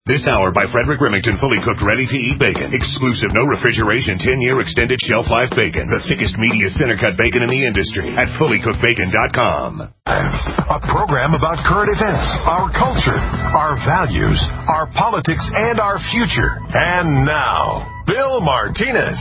This hour by Frederick Remington, fully cooked, ready-to-eat bacon. Exclusive, no refrigeration, 10-year extended shelf life bacon. The thickest, meatiest center-cut bacon in the industry at FullyCookedBacon.com. A program about current events, our culture, our values, our politics, and our future. And now, Bill Martinez.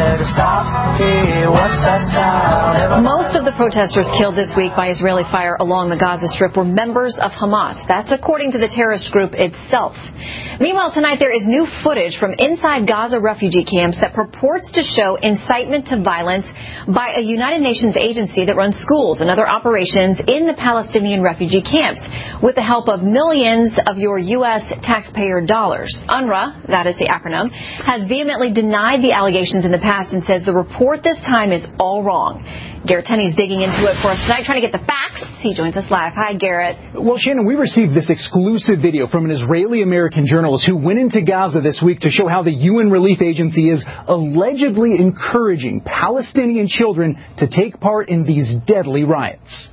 Most of the protesters killed this week by Israeli fire along the Gaza Strip were members of Hamas. That's according to the terrorist group itself. Meanwhile, tonight there is new footage from inside Gaza refugee camps that purports to show incitement to violence by a United Nations agency that runs schools and other operations in the Palestinian refugee camps with the help of millions of your U.S. taxpayer dollars. UNRWA, that is the acronym, has vehemently denied the allegations in the past and says the report this time is all wrong. Garrett Tenney's digging into it for us tonight, trying to get the facts. He joins us live. Hi, Garrett. Well, Shannon, we received this exclusive video from an Israeli-American journalist who went into Gaza this week to show how the UN Relief Agency is allegedly encouraging Palestinian children to take part in these deadly riots.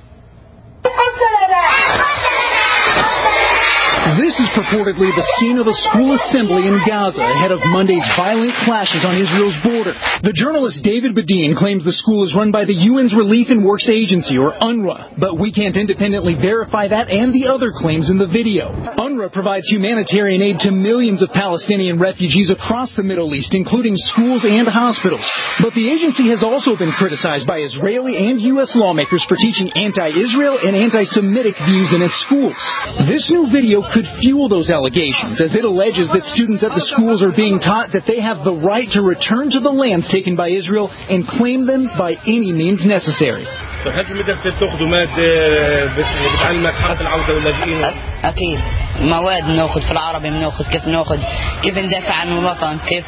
This is purportedly the scene of a school assembly in Gaza ahead of Monday's violent clashes on Israel's border. The journalist David Badin claims the school is run by the UN's Relief and Works Agency, or UNRWA, but we can't independently verify that and the other claims in the video. UNRWA provides humanitarian aid to millions of Palestinian refugees across the Middle East, including schools and hospitals. But the agency has also been criticized by Israeli and U.S. lawmakers for teaching anti-Israel and anti-Semitic views in its schools. This new video could fuel those allegations, as it alleges that students at the schools are being taught that they have the right to return to the lands taken by Israel and claim them by any means necessary. هل في المدرسة بتاخذوا مادة بتعلمك حق العودة واللاجئين؟ أكيد مواد بناخذ في العربي بناخذ كيف ندافع عن الوطن كيف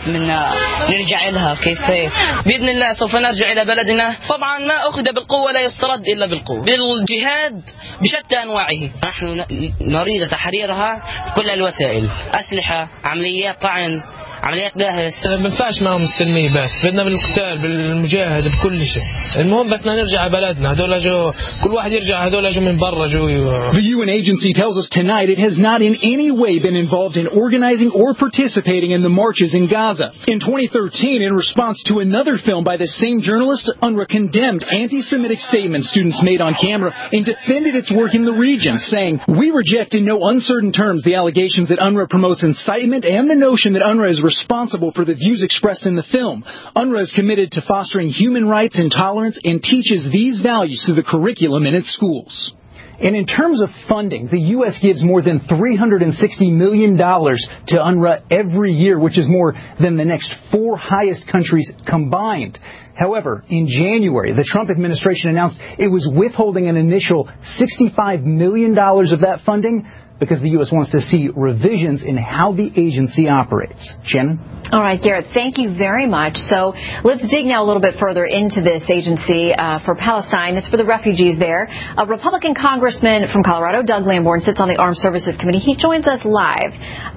نرجع لها كيف بإذن الله سوف نرجع إلى بلدنا طبعا ما أخذ بالقوة لا يسترد إلا بالقوة بالجهاد بشتى أنواعه نحن نريد تحريرها بكل الوسائل أسلحة عمليات طعن عمليات جاهز ما بنفعش معهم السلمية بس بدنا بالقتال بالمجاهد بكل شيء المهم بس نرجع بلدنا هذول جو كل واحد يرجع هذول جو من برا جو. The UN agency tells us tonight it has not in any way been involved in organizing or participating in the marches in Gaza. In 2013, in response to another film by the same journalist, UNRWA condemned anti-Semitic statements students made on camera and defended its work in the region, saying, "We reject in no uncertain terms the allegations that UNRWA promotes incitement and the notion that UNRWA is responsible for the views expressed in the film. UNRWA is committed to fostering human rights and tolerance and teaches these values through the curriculum in its schools." And in terms of funding, the U.S. gives more than $360 million to UNRWA every year, which is more than the next 4 highest countries combined. However, in January, the Trump administration announced it was withholding an initial $65 million of that funding because the U.S. wants to see revisions in how the agency operates. Shannon? All right, Garrett, thank you very much. So let's dig now a little bit further into this agency for Palestine. It's for the refugees there. A Republican congressman from Colorado, Doug Lamborn, sits on the Armed Services Committee. He joins us live.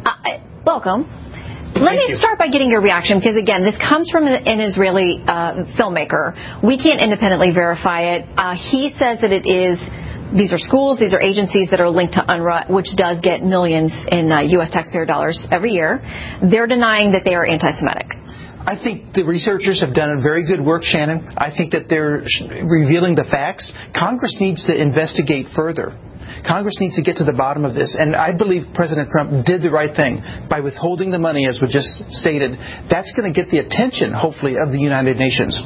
Welcome. Let me start by getting your reaction, because, again, this comes from an Israeli filmmaker. We can't independently verify it. He says that it is... These are schools, these are agencies that are linked to UNRWA, which does get millions in U.S. taxpayer dollars every year. They're denying that they are anti-Semitic. I think the researchers have done a very good work, Shannon. I think that they're revealing the facts. Congress needs to investigate further. Congress needs to get to the bottom of this. And I believe President Trump did the right thing by withholding the money, as we just stated. That's going to get the attention, hopefully, of the United Nations.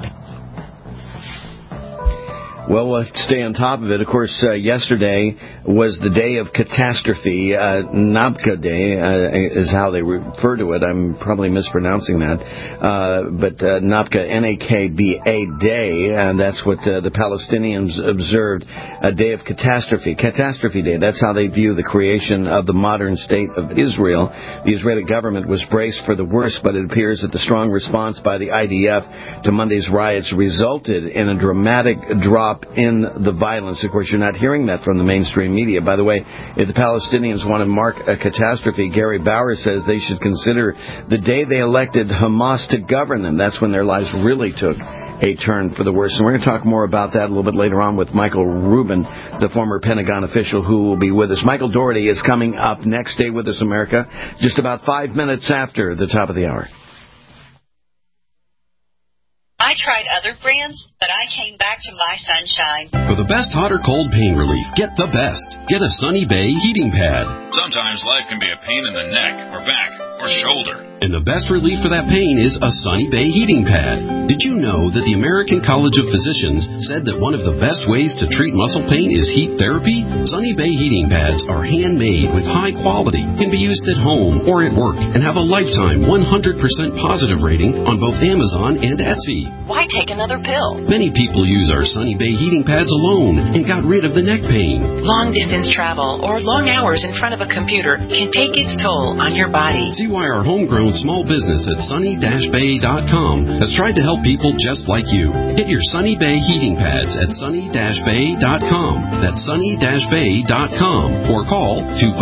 Well, let's stay on top of it. Of course, yesterday was the day of catastrophe. Nakba Day is how they refer to it. I'm probably mispronouncing that. But Nakba, N-A-K-B-A Day, and that's what the Palestinians observed, a day of catastrophe. Catastrophe Day, that's how they view the creation of the modern state of Israel. The Israeli government was braced for the worst, but it appears that the strong response by the IDF to Monday's riots resulted in a dramatic drop in the violence. Of course, you're not hearing that from the mainstream media. By the way, if the Palestinians want to mark a catastrophe, Gary Bauer says they should consider the day they elected Hamas to govern them. That's when their lives really took a turn for the worse. And we're going to talk more about that a little bit later on with Michael Rubin, the former Pentagon official who will be with us. Michael Dougherty is coming up next. Stay with us, America, just about 5 minutes after the top of the hour. I tried other brands, but I came back to My Sunshine. For the best hot or cold pain relief, get the best. Get a Sunny Bay heating pad. Sometimes life can be a pain in the neck or back or shoulder. And the best relief for that pain is a Sunny Bay heating pad. Did you know that the American College of Physicians said that one of the best ways to treat muscle pain is heat therapy? Sunny Bay heating pads are handmade with high quality, can be used at home or at work, and have a lifetime 100% positive rating on both Amazon and Etsy. Why take another pill? Many people use our Sunny Bay heating pads alone and got rid of the neck pain. Long distance travel or long hours in front of a computer can take its toll on your body. See why our homegrown small business at sunny-bay.com has tried to help people just like you. Get your Sunny Bay heating pads at sunny-bay.com. That's sunny-bay.com or call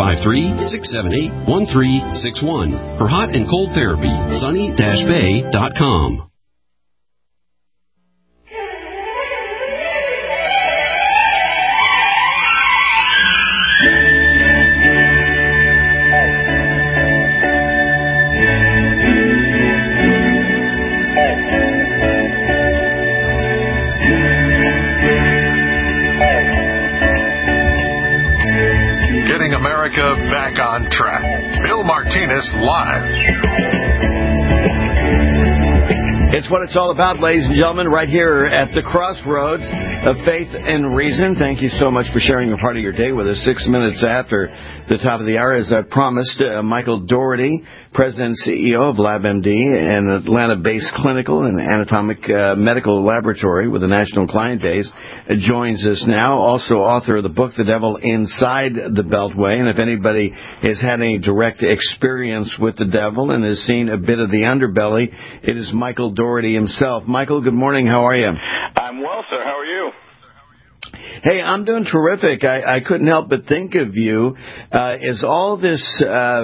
253-678-1361. For hot and cold therapy, sunny-bay.com. America back on track. Bill Martinez live. It's what it's all about, ladies and gentlemen, right here at the crossroads of faith and reason. Thank you so much for sharing a part of your day with us. 6 minutes after the top of the hour, as I promised, Michael Dougherty, President and CEO of LabMD, an Atlanta-based clinical and anatomic medical laboratory with a national client base, joins us now. Also author of the book, The Devil Inside the Beltway. And if anybody has had any direct experience with the devil and has seen a bit of the underbelly, it is Michael Dougherty himself. Michael, good morning. How are you? I'm well, sir. How are you? Hey, I'm doing terrific. I couldn't help but think of you. Is all this,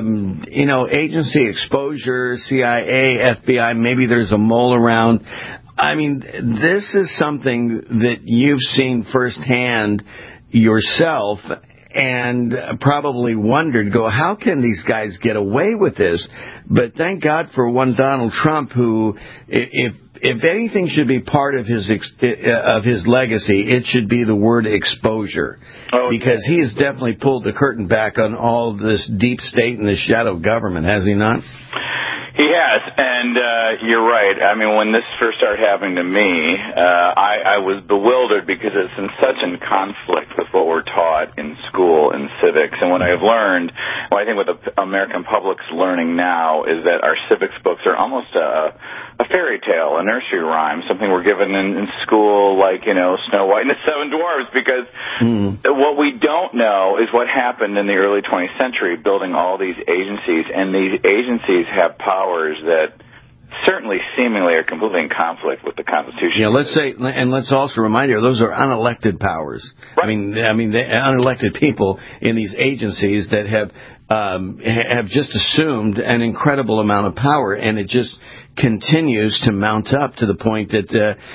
agency exposure, CIA, FBI, maybe there's a mole around. I mean, this is something that you've seen firsthand yourself and probably wondered, how can these guys get away with this? But thank God for one Donald Trump who, if anything should be part of his legacy, it should be the word exposure. Because he has definitely pulled the curtain back on all this deep state and the shadow government, has he not? He has, and you're right. I mean, when this first started happening to me, I was bewildered because it's in such in conflict with what we're taught in school and civics. And what I've learned, I think what the American public's learning now is that our civics books are almost a fairy tale, a nursery rhyme, something we're given in school like, Snow White and the Seven Dwarfs, because what we don't know is what happened in the early 20th century building all these agencies, and these agencies have powers that certainly seemingly are completely in conflict with the Constitution. Yeah, let's say, and let's also remind you, those are unelected powers. Right. I mean, the unelected people in these agencies that have just assumed an incredible amount of power, and it just continues to mount up to the point that,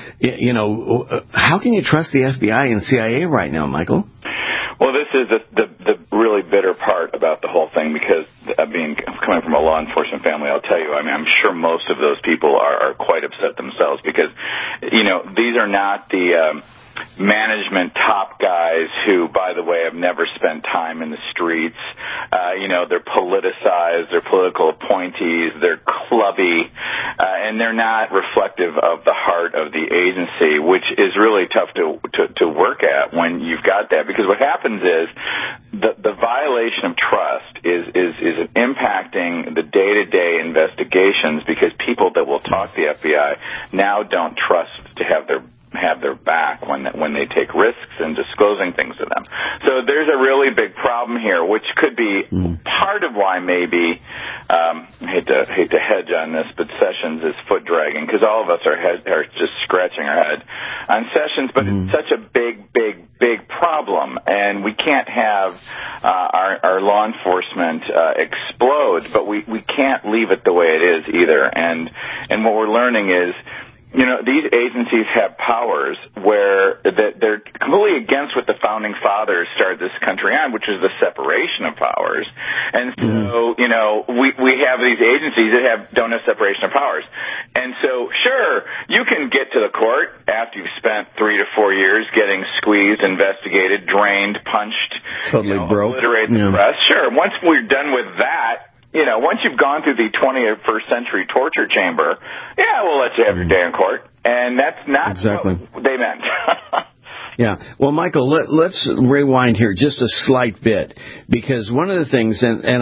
how can you trust the FBI and CIA right now, Michael? Well, this is the really bitter part about the whole thing, because coming from a law enforcement family, I'll tell you, I'm sure most of those people are quite upset themselves, because, these are not the management top guys who, by the way, have never spent time in the streets. They're politicized, they're political appointees, they're clubby, and they're not reflective of the heart of the agency, which is really tough to work at when you've got that, because what happens is the violation of trust is impacting the day-to-day investigations, because people that will talk to the FBI now don't trust to have their back when they take risks in disclosing things to them. So there's a really big problem here, which could be part of why maybe I hate to hedge on this, but Sessions is foot dragging, because all of us are just scratching our head on Sessions. But it's such a big problem, and we can't have our law enforcement explode, but we can't leave it the way it is either. And what we're learning is, these agencies have powers where that they're completely against what the founding fathers started this country on, which is the separation of powers. And so, we have these agencies that don't have separation of powers. And so, sure, you can get to the court after you've spent 3 to 4 years getting squeezed, investigated, drained, punched, totally broke, obliterated the press. Sure, once we're done with that, once you've gone through the 21st century torture chamber, we'll let you have your day in court. And that's not what they meant. Yeah. Well, Michael, let's rewind here just a slight bit, because one of the things, and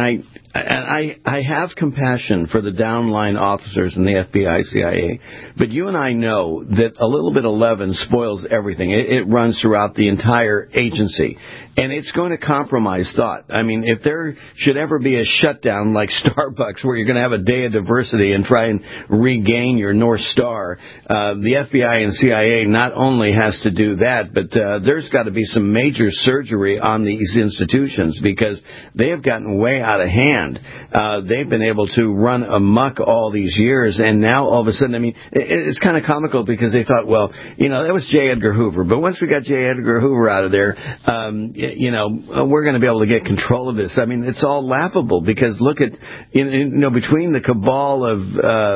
I have compassion for the downline officers in the FBI, CIA, but you and I know that a little bit of leaven spoils everything. It runs throughout the entire agency, and it's going to compromise thought. I mean, if there should ever be a shutdown like Starbucks where you're going to have a day of diversity and try and regain your North Star, the FBI and CIA not only has to do that, but there's got to be some major surgery on these institutions, because they have gotten way out of hand. They've been able to run amok all these years, and now all of a sudden, I mean, it's kind of comical, because they thought, well, that was J. Edgar Hoover, but once we got J. Edgar Hoover out of there, we're going to be able to get control of this. I mean, it's all laughable, because look at, between the cabal of,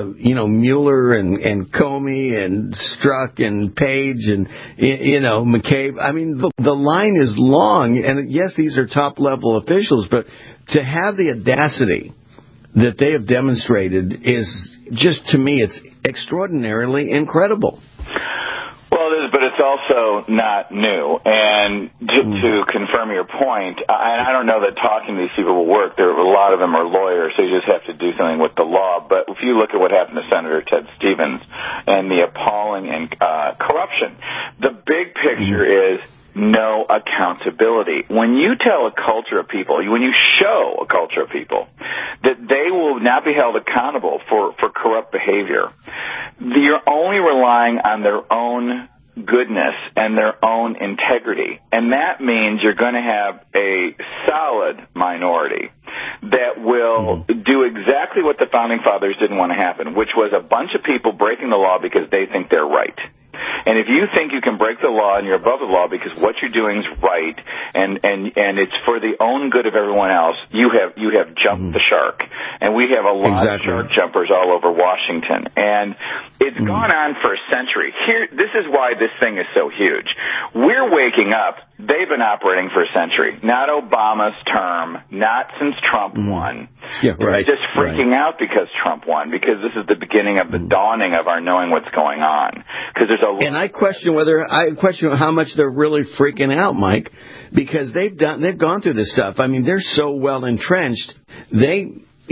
Mueller and Comey and Strzok and Page and, McCabe, I mean, the line is long, and yes, these are top-level officials, but to have the audacity that they have demonstrated is just, to me, it's extraordinarily incredible. Well, it is, but it's also not new. And to confirm your point, and I don't know that talking to these people will work. A lot of them are lawyers, so you just have to do something with the law. But if you look at what happened to Senator Ted Stevens and the appalling corruption, the big picture is no accountability. When you tell a culture of people, when you show a culture of people that they will not be held accountable for corrupt behavior, you're only relying on their own goodness and their own integrity. And that means you're going to have a solid minority that will do exactly what the founding fathers didn't want to happen, which was a bunch of people breaking the law because they think they're right. And if you think you can break the law and you're above the law because what you're doing is right and it's for the own good of everyone else, you have jumped the shark. And we have a lot of shark jumpers all over Washington. And it's gone on for a century. This is why this thing is so huge. We're waking up. They've been operating for a century. Not Obama's term, not since Trump won. Yeah, right. They're just freaking out because Trump won, because this is the beginning of the dawning of our knowing what's going on. Because there's I question how much they're really freaking out, Mike, because they've gone through this stuff. I mean, they're so well entrenched. They,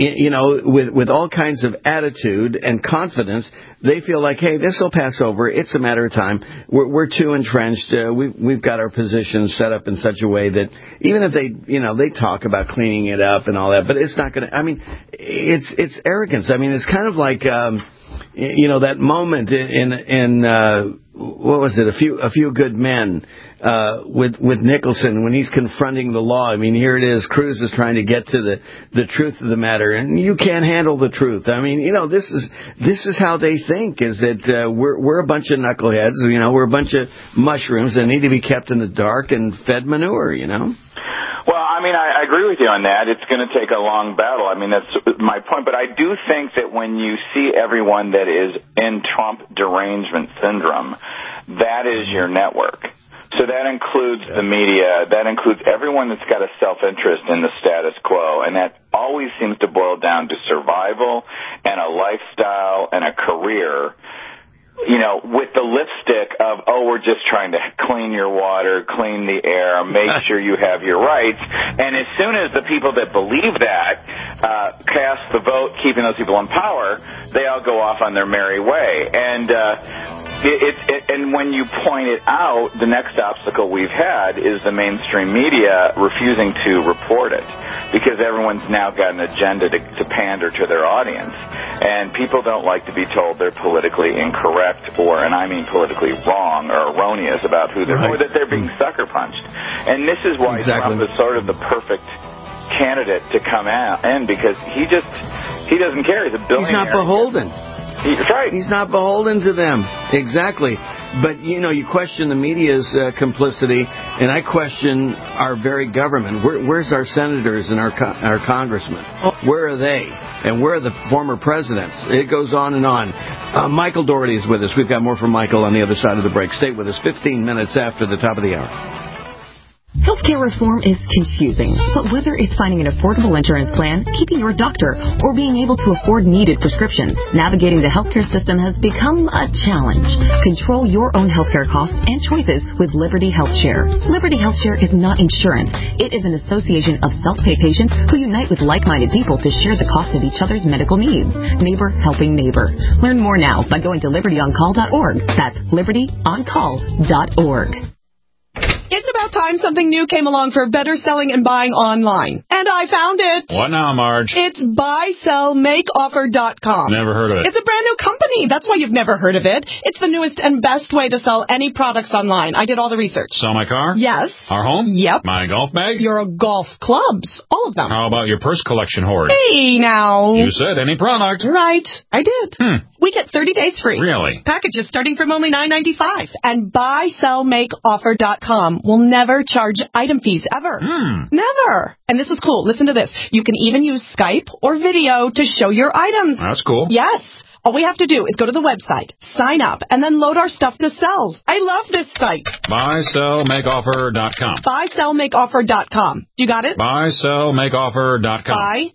with all kinds of attitude and confidence, they feel like, hey, this will pass over. It's a matter of time. We're too entrenched. We've got our positions set up in such a way that even if they talk about cleaning it up and all that, but it's not going to. I mean, it's arrogance. I mean, it's kind of like. That moment in what was it? A few good men with Nicholson when he's confronting the law. I mean, here it is. Cruz is trying to get to the truth of the matter, and you can't handle the truth. I mean, this is how they think. Is that we're a bunch of knuckleheads. We're a bunch of mushrooms that need to be kept in the dark and fed manure. Well, I mean, I agree with you on that. It's going to take a long battle. I mean, that's my point. But I do think that when you see everyone that is in Trump derangement syndrome, that is your network. So that includes the media. That includes everyone that's got a self-interest in the status quo. And that always seems to boil down to survival and a lifestyle and a career. With the lipstick of, we're just trying to clean your water, clean the air, make sure you have your rights. And as soon as the people that believe that cast the vote, keeping those people in power, they all go off on their merry way. And and when you point it out, the next obstacle we've had is the mainstream media refusing to report it, because everyone's now got an agenda to pander to their audience. And people don't like to be told they're politically incorrect and I mean politically wrong or erroneous about who they're, or that they're being sucker punched. And this is why Trump is sort of the perfect candidate to come in, because he doesn't care. He's a billionaire. He's not beholden. That's right. He's not beholden to them. Exactly. But, you question the media's complicity, and I question our very government. Where's our senators and our congressmen? Where are they? And where are the former presidents? It goes on and on. Michael Dougherty is with us. We've got more from Michael on the other side of the break. Stay with us 15 minutes after the top of the hour. Healthcare reform is confusing, but whether it's finding an affordable insurance plan, keeping your doctor, or being able to afford needed prescriptions, navigating the healthcare system has become a challenge. Control your own healthcare costs and choices with Liberty HealthShare. Liberty HealthShare is not insurance. It is an association of self-pay patients who unite with like-minded people to share the cost of each other's medical needs. Neighbor helping neighbor. Learn more now by going to libertyoncall.org. That's libertyoncall.org. It's about time something new came along for better selling and buying online. And I found it. What now, Marge? It's buysellmakeoffer.com. Never heard of it. It's a brand new company. That's why you've never heard of it. It's the newest and best way to sell any products online. I did all the research. Sell my car? Yes. Our home? Yep. My golf bag? Your golf clubs. All of them. How about your purse collection hoard? Hey, now. You said any product. Right. I did. We get 30 days free. Really? Packages starting from only $9.95. And buysellmakeoffer.com will never charge item fees ever. Never. And this is cool. Listen to this. You can even use Skype or video to show your items. That's cool. Yes. All we have to do is go to the website, sign up, and then load our stuff to sell. I love this site. Buysellmakeoffer.com. Buysellmakeoffer.com. You got it? Buysellmakeoffer.com.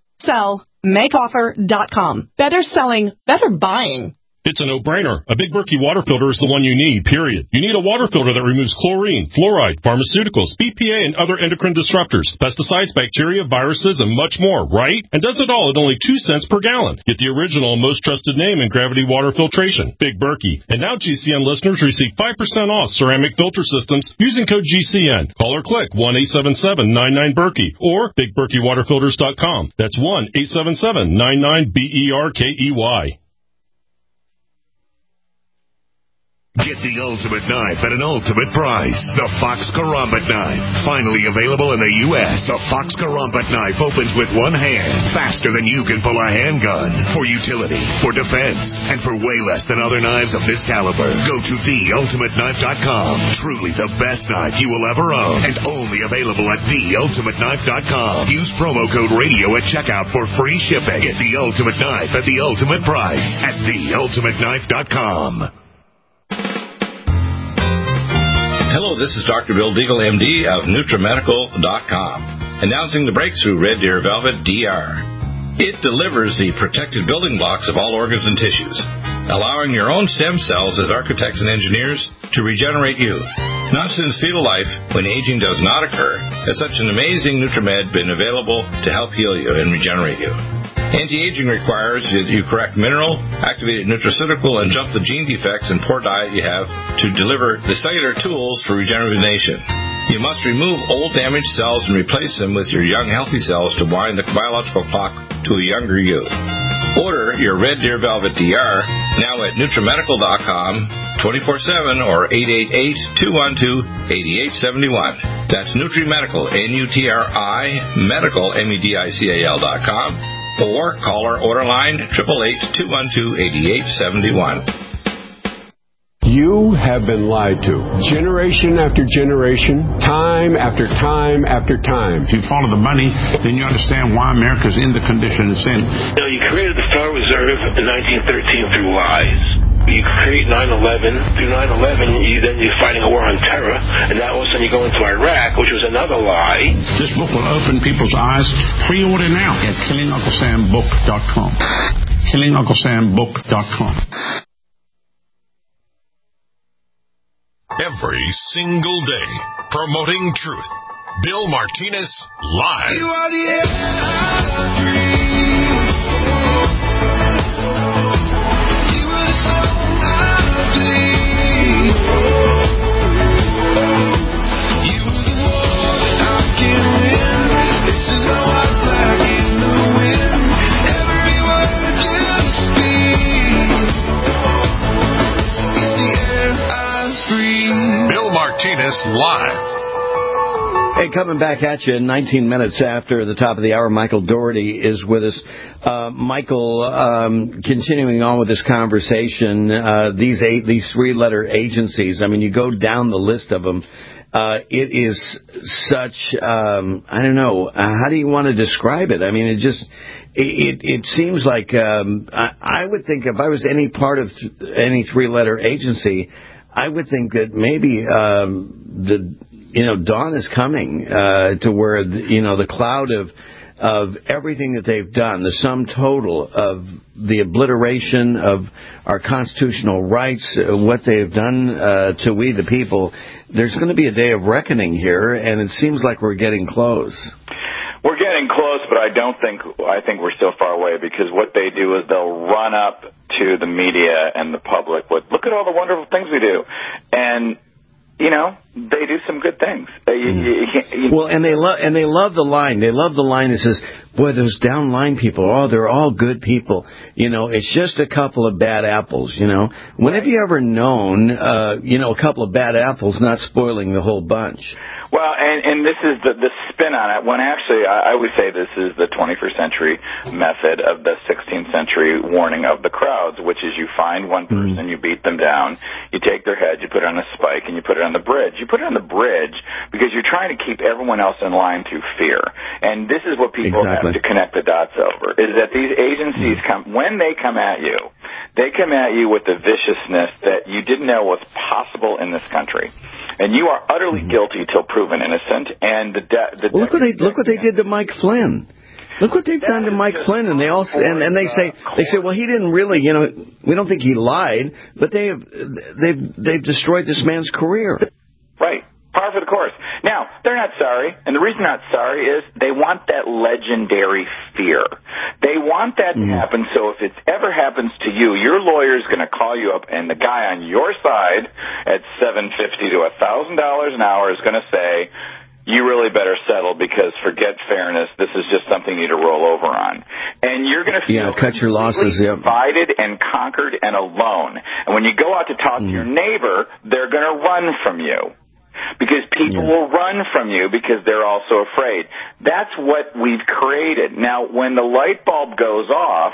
Buysellmakeoffer.com. Better selling, better buying. It's a no-brainer. A Big Berkey water filter is the one you need, period. You need a water filter that removes chlorine, fluoride, pharmaceuticals, BPA, and other endocrine disruptors, pesticides, bacteria, viruses, and much more, right? And does it all at only 2 cents per gallon. Get the original and most trusted name in gravity water filtration, Big Berkey. And now GCN listeners receive 5% off ceramic filter systems using code GCN. Call or click 1-877-99-BERKEY or BigBerkeyWaterFilters.com. That's 1-877-99-BERKEY. Get the ultimate knife at an ultimate price. The Fox Karambit knife. Finally available in the U.S. The Fox Karambit knife opens with one hand, faster than you can pull a handgun. For utility, for defense, and for way less than other knives of this caliber. Go to theultimateknife.com. Truly the best knife you will ever own. And only available at theultimateknife.com. Use promo code radio at checkout for free shipping. Get the ultimate knife at the ultimate price at theultimateknife.com. Hello, this is Dr. Bill Deagle, MD of NutriMedical.com, announcing the breakthrough Red Deer Velvet DR. It delivers the protected building blocks of all organs and tissues, allowing your own stem cells as architects and engineers to regenerate you. Not since fetal life, when aging does not occur, has such an amazing NutriMed been available to help heal you and regenerate you. Anti-aging requires that you correct mineral, activated nutraceutical, and jump the gene defects and poor diet you have to deliver the cellular tools for rejuvenation. You must remove old damaged cells and replace them with your young healthy cells to wind the biological clock to a younger you. Order your Red Deer Velvet DR now at NutriMedical.com 24/7 or 888-212-8871. That's NutriMedical, N-U-T-R-I, Medical, MEDICAL.com. Or call our order line 888-212-8871. You have been lied to. Generation after generation, time after time after time. If you follow the money, then you understand why America's in the condition it's in. You created the Federal Reserve in 1913 through lies. You create 9/11. Through 9/11, you're fighting a war on terror, and now all of a sudden you go into Iraq, which was another lie. This book will open people's eyes. Pre-order now at KillingUncleSamBook.com. KillingUncleSamBook.com. Every single day, promoting truth. Bill Martinez live. You are the air I breathe. Bill Martinez live. Hey, coming back at you 19 minutes after the top of the hour, Michael Dougherty is with us. Michael, continuing on with this conversation, these three-letter agencies, I mean, you go down the list of them. It is such, I don't know, how do you want to describe it? I mean, it seems like, I would think if I was any part of any three-letter agency, I would think that maybe, dawn is coming, to where, the cloud of everything that they've done, the sum total of the obliteration of our constitutional rights, what they've done to we the people, there's going to be a day of reckoning here, and it seems like we're getting close. We're getting close, but I think we're still far away, because what they do is they'll run up to the media and the public with, look at all the wonderful things we do. And they do some good things. Well, and they love the line. They love the line that says, boy, those downline people, they're all good people. It's just a couple of bad apples, When have you ever known, a couple of bad apples not spoiling the whole bunch? Well, and this is the spin on it, when actually I would say this is the 21st century method of the 16th century warning of the crowds, which is you find one person, you beat them down, you take their head, you put it on a spike, and you put it on the bridge. You put it on the bridge because you're trying to keep everyone else in line through fear. And this is what people have to connect the dots over, is that these agencies when they come at you, they come at you with the viciousness that you didn't know was possible in this country. And you are utterly guilty till proven innocent. And look what they did to Mike Flynn. Look what they've done to Mike Flynn, and they say, well, he didn't really, we don't think he lied, but they've destroyed this man's career. Right. Par for the course. Now, they're not sorry, and the reason they're not sorry is they want that legendary fear. They want that to happen, so if it ever happens to you, your lawyer's going to call you up, and the guy on your side at $750 to $1,000 an hour is going to say, you really better settle, because forget fairness, this is just something you need to roll over on. And you're going to feel cut your losses, divided and conquered and alone. And when you go out to talk to your neighbor, they're going to run from you. Because people will run from you because they're also afraid. That's what we've created. Now, when the light bulb goes off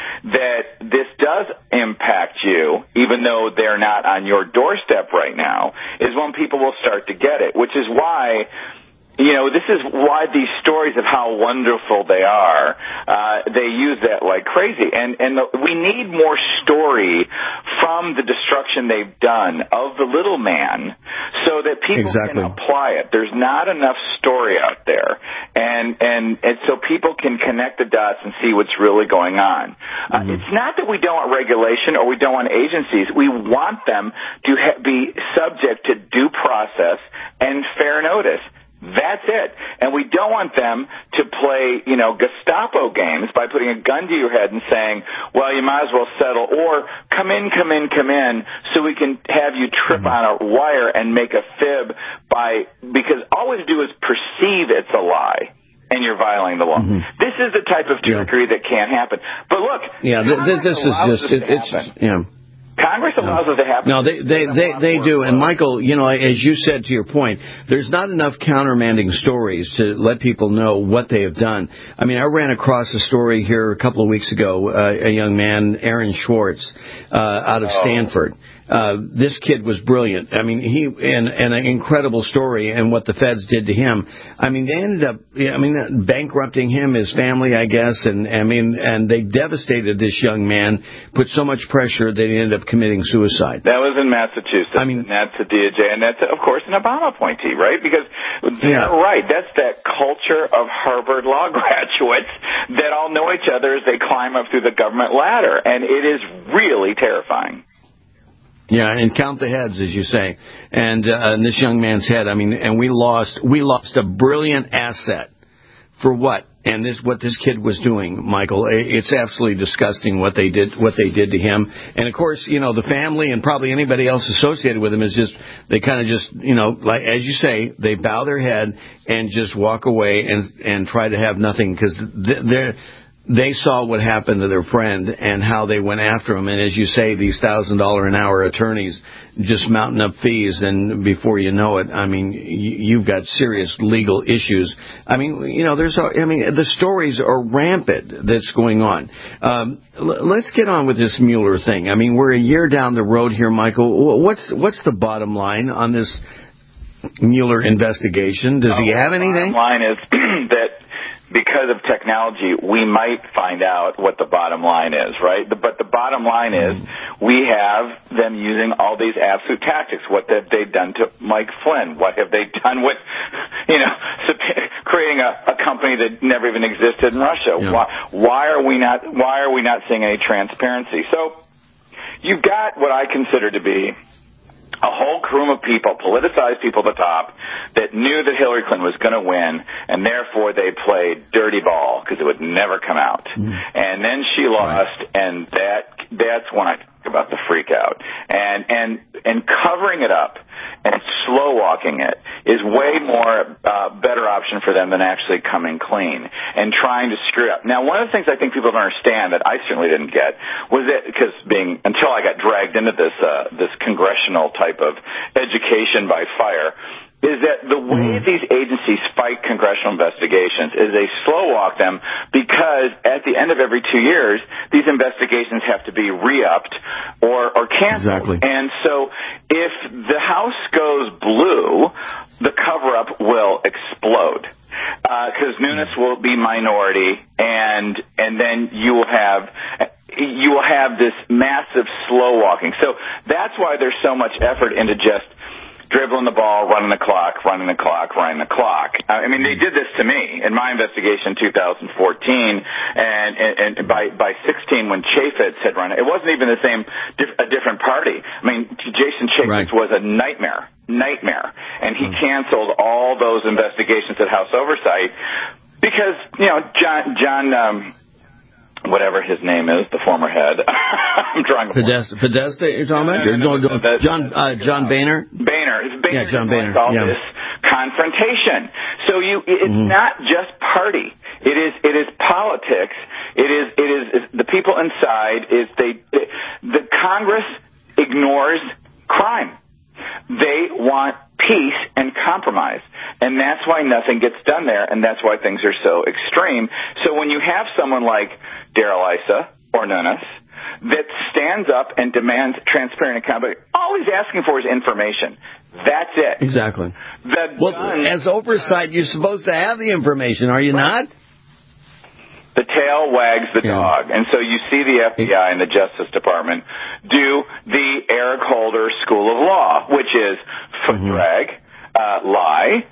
that this does impact you, even though they're not on your doorstep right now, is when people will start to get it, which is why... this is why these stories of how wonderful they are, they use that like crazy. And we need more story from the destruction they've done of the little man so that people can apply it. There's not enough story out there. And so people can connect the dots and see what's really going on. It's not that we don't want regulation or we don't want agencies. We want them to be subject to due process and fair notice. That's it. And we don't want them to play, Gestapo games by putting a gun to your head and saying, well, you might as well settle, or come in, so we can have you trip on a wire and make a fib because all we do is perceive it's a lie. And you're violating the law. This is the type of trickery that can't happen. But look, this is just Congress allows it to happen. No, they do. And Michael, as you said to your point, there's not enough countermanding stories to let people know what they have done. I mean, I ran across a story here a couple of weeks ago, a young man, Aaron Schwartz, out of Stanford. This kid was brilliant. I mean, and an incredible story, and what the feds did to him. I mean, they ended up, bankrupting him, his family, I guess, and they devastated this young man, put so much pressure that he ended up committing suicide. That was in Massachusetts. And that's the DOJ, and that's, of course, an Obama appointee, right? Because right, that's that culture of Harvard law graduates that all know each other as they climb up through the government ladder, and it is really terrifying. Yeah, and count the heads, as you say. And this young man's head, and we lost a brilliant asset. For what? And what this kid was doing, Michael, it's absolutely disgusting what they did to him. And of course, the family and probably anybody else associated with him is they kind of just, like, as you say, they bow their head and just walk away and try to have nothing, because they saw what happened to their friend and how they went after him. And as you say, these $1,000 an hour attorneys just mounting up fees, and before you know it, I mean, you've got serious legal issues. I mean, the stories are rampant that's going on. Let's get on with this Mueller thing. I mean, we're a year down the road here, Michael. What's the bottom line on this Mueller investigation? Does he have anything? The bottom line is that because of technology, we might find out what the bottom line is, right? But the bottom line is we have them using all these absolute tactics. What have they done to Mike Flynn? What have they done with, creating a company that never even existed in Russia? Yeah. Why are we not seeing any transparency? So you've got what I consider to be a whole crew of people, politicized people at the top, that knew that Hillary Clinton was going to win, and therefore they played dirty ball because it would never come out. And then she lost, and that's when I talk about the freak out. And covering it up and slow walking it is way more better option for them than actually coming clean and trying to screw up. Now, one of the things I think people don't understand that I certainly didn't get was that until I got dragged into this congressional type of education by fire, is that the way these agencies fight congressional investigations is they slow walk them because at the end of every 2 years, these investigations have to be re-upped or canceled. Exactly. And so if the House goes blue, the cover-up will explode. Because Nunes will be minority, and then you will have this massive slow walking. So that's why there's so much effort into just dribbling the ball, running the clock. I mean, they did this to me in my investigation in 2014, and by 16 when Chaffetz had run it, it wasn't even a different party. I mean, Jason Chaffetz was a nightmare, and he canceled all those investigations at House Oversight because, John whatever his name is, the former head. I'm drawing a Podesta, you're talking about? John Boehner? Boehner. John Boehner. This confrontation. So it's not just party. It is politics. It is the people inside. The Congress ignores crime. They want peace and compromise. And that's why nothing gets done there, and that's why things are so extreme. So when you have someone like Darrell Issa or Nunes that stands up and demands transparent accountability, all he's asking for is information. That's it. Exactly. As oversight, you're supposed to have the information, are you not? The tail wags the dog. And so you see the FBI and the Justice Department do the Eric Holder School of Law, which is foot drag, lie,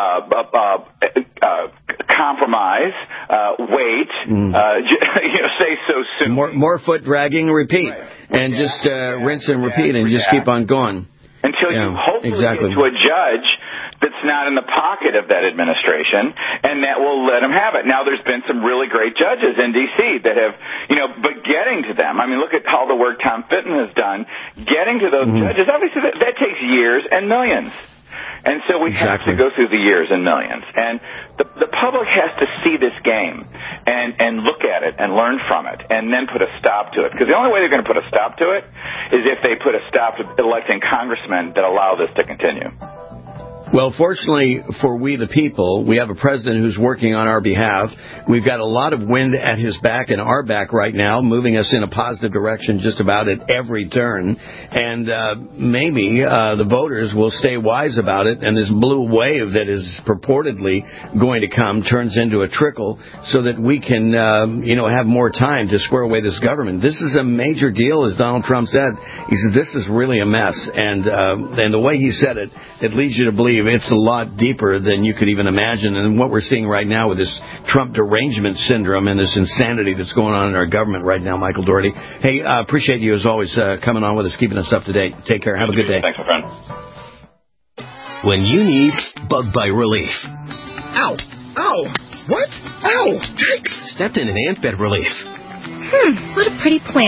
compromise, wait, say so soon. More foot dragging, repeat. Right. And just rinse and repeat and just keep on going. Until you hopefully get to a judge that's not in the pocket of that administration, and that will let them have it. Now, there's been some really great judges in D.C. that have, but getting to them, I mean, look at all the work Tom Fitton has done. Getting to those judges, obviously, that takes years and millions. And so we have to go through the years and millions. And the public has to see this game and look at it and learn from it and then put a stop to it. Because the only way they're going to put a stop to it is if they put a stop to electing congressmen that allow this to continue. Well, fortunately for we the people, we have a president who's working on our behalf. We've got a lot of wind at his back and our back right now, moving us in a positive direction just about at every turn. And maybe the voters will stay wise about it, and this blue wave that is purportedly going to come turns into a trickle so that we can, have more time to square away this government. This is a major deal, as Donald Trump said. He said, this is really a mess. And the way he said it, it leads you to believe it's a lot deeper than you could even imagine. And what we're seeing right now with this Trump derangement syndrome and this insanity that's going on in our government right now, Michael Dougherty. Hey, appreciate you as always coming on with us, keeping us up to date. Take care. Have a good day. Thanks, my friend. When you need bug bite relief. Ow! Ow! What? Ow! Yikes! Stepped in an ant bed relief. What a pretty plant.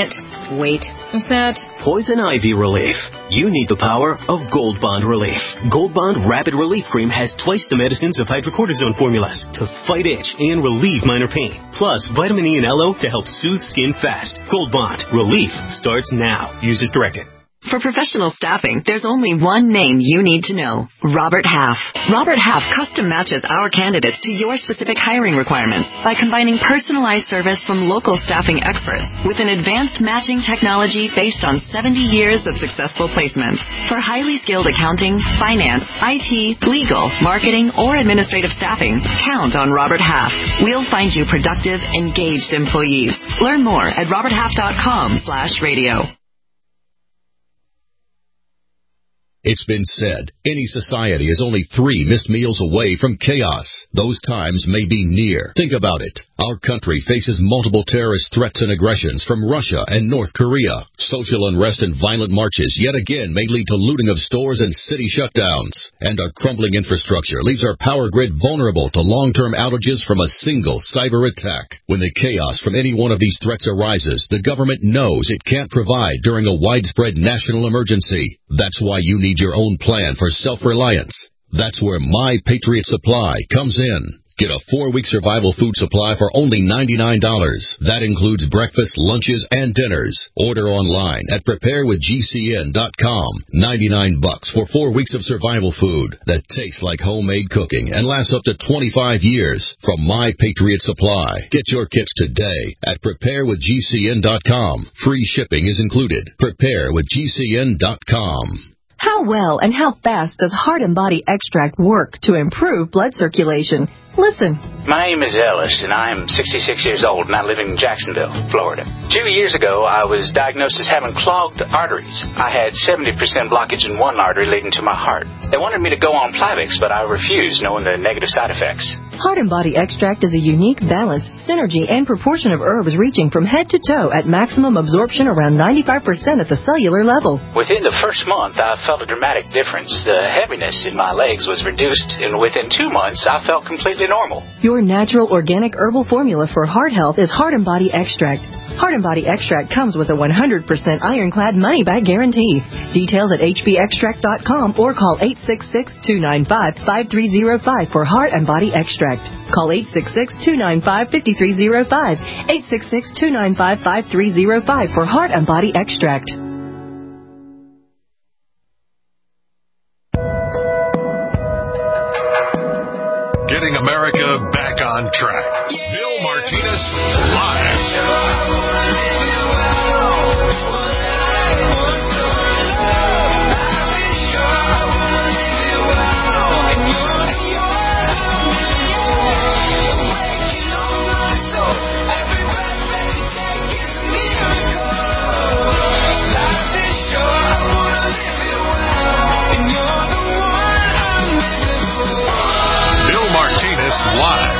wait. What's that? Poison ivy relief. You need the power of Gold Bond Relief. Gold Bond Rapid Relief Cream has twice the medicines of hydrocortisone formulas to fight itch and relieve minor pain. Plus, vitamin E and aloe to help soothe skin fast. Gold Bond Relief starts now. Use as directed. For professional staffing, there's only one name you need to know. Robert Half. Robert Half custom matches our candidates to your specific hiring requirements by combining personalized service from local staffing experts with an advanced matching technology based on 70 years of successful placements. For highly skilled accounting, finance, IT, legal, marketing, or administrative staffing, count on Robert Half. We'll find you productive, engaged employees. Learn more at roberthalf.com/radio. It's been said, any society is only 3 missed meals away from chaos. Those times may be near. Think about it. Our country faces multiple terrorist threats and aggressions from Russia and North Korea. Social unrest and violent marches yet again may lead to looting of stores and city shutdowns. And our crumbling infrastructure leaves our power grid vulnerable to long-term outages from a single cyber attack. When the chaos from any one of these threats arises, the government knows it can't provide during a widespread national emergency. That's why you need your own plan for self-reliance. That's where My Patriot Supply comes in. Get a 4-week survival food supply for only $99. That includes breakfast, lunches, and dinners. Order online at preparewithgcn.com. $99 for 4 weeks of survival food that tastes like homemade cooking and lasts up to 25 years from My Patriot Supply. Get your kits today at preparewithgcn.com. Free shipping is included. Preparewithgcn.com. How well and how fast does Heart and Body Extract work to improve blood circulation? Listen. My name is Ellis, and I'm 66 years old, and I live in Jacksonville, Florida. 2 years ago, I was diagnosed as having clogged arteries. I had 70% blockage in one artery leading to my heart. They wanted me to go on Plavix, but I refused, knowing the negative side effects. Heart and Body Extract is a unique balance, synergy, and proportion of herbs reaching from head to toe at maximum absorption around 95% at the cellular level. Within the first month, I felt a dramatic difference. The heaviness in my legs was reduced, and within 2 months, I felt completely normal. Your natural organic herbal formula for heart health is Heart and Body Extract. Heart and Body Extract comes with a 100% ironclad money-back guarantee. Details at hbextract.com or call 866-295-5305 for Heart and Body Extract. Call 866-295-5305. 866-295-5305 for Heart and Body Extract. Getting America back on track. Bill Martinez live. Live.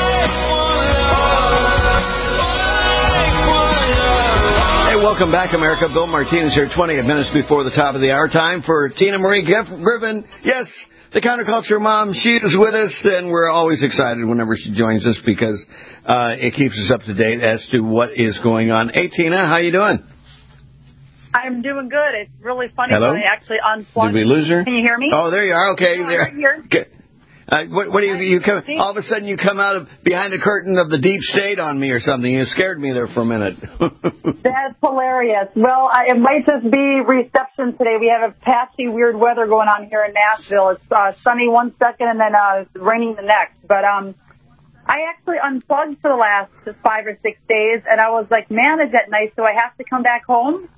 Hey, welcome back, America. Bill Martinez here, 20 minutes before the top of the hour. Time for Tina Marie Griffin. Yes, the counterculture mom. She is with us, and we're always excited whenever she joins us because it keeps us up to date as to what is going on. Hey, Tina, how you doing? I'm doing good. It's really funny Hello? when I actually unplugged. Did we lose her? Can you hear me? Oh, there you are. Okay, yeah, there. Right here. Okay. What do you come? All of a sudden, you come out of behind the curtain of the deep state on me or something. You scared me there for a minute. That's hilarious. Well, it might just be reception today. We have a patchy, weird weather going on here in Nashville. It's sunny one second and then raining the next. But I actually unplugged for the last 5 or 6 days, and I was like, man, is that nice? So I have to come back home.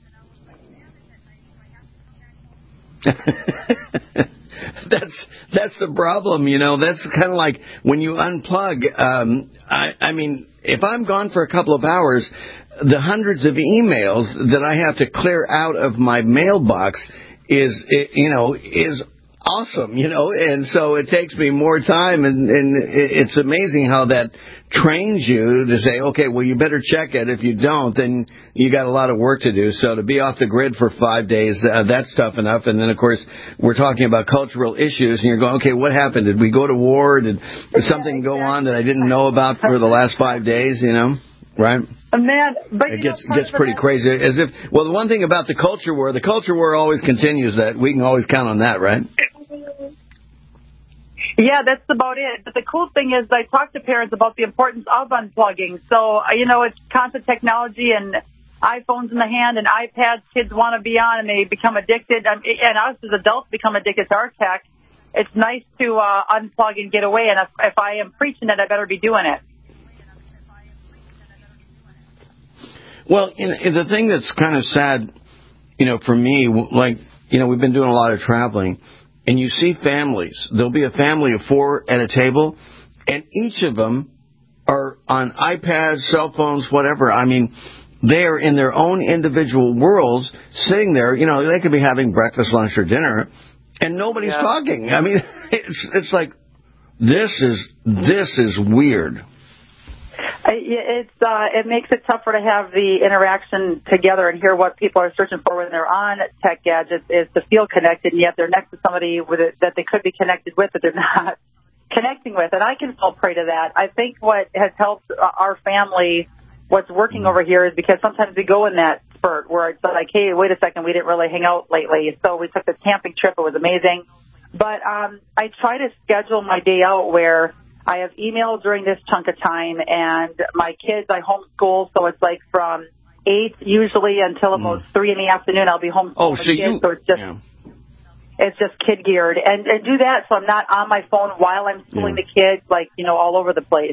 That's the problem, you know. That's kind of like when you unplug. I mean, if I'm gone for a couple of hours, the hundreds of emails that I have to clear out of my mailbox is awesome, and so it takes me more time, and it's amazing how that trains you to say, okay, well, you better check it. If you don't, then you got a lot of work to do. So to be off the grid for 5 days, that's tough enough. And then, of course, we're talking about cultural issues, and you're going, okay, what happened? Did we go to war? Did something go on that I didn't know about for the last 5 days, right? Man, but it gets pretty crazy. The one thing about the culture war always continues. That we can always count on that, right? Yeah, that's about it. But the cool thing is I talk to parents about the importance of unplugging. So, it's constant technology and iPhones in the hand and iPads kids want to be on, and they become addicted. And us as adults become addicted to our tech. It's nice to unplug and get away. And if I am preaching it, I better be doing it. Well, the thing that's kind of sad, for me, we've been doing a lot of traveling. And you see families. There'll be a family of 4 at a table, and each of them are on iPads, cell phones, whatever. I mean, they're in their own individual worlds, sitting there. They could be having breakfast, lunch, or dinner, and nobody's talking. I mean, it's like this is weird. It makes it tougher to have the interaction together and hear what people are searching for when they're on tech gadgets, is to feel connected, and yet they're next to somebody that they could be connected with that they're not connecting with. And I can fall prey to that. I think what has helped our family, what's working over here, is because sometimes we go in that spurt where it's like, hey, wait a second, we didn't really hang out lately. So we took this camping trip. It was amazing. But I try to schedule my day out where I have email during this chunk of time, and my kids, I homeschool, so it's like from 8 usually until about 3 in the afternoon I'll be homeschooling the kids, so it's just kid geared. And do that so I'm not on my phone while I'm schooling the kids, all over the place.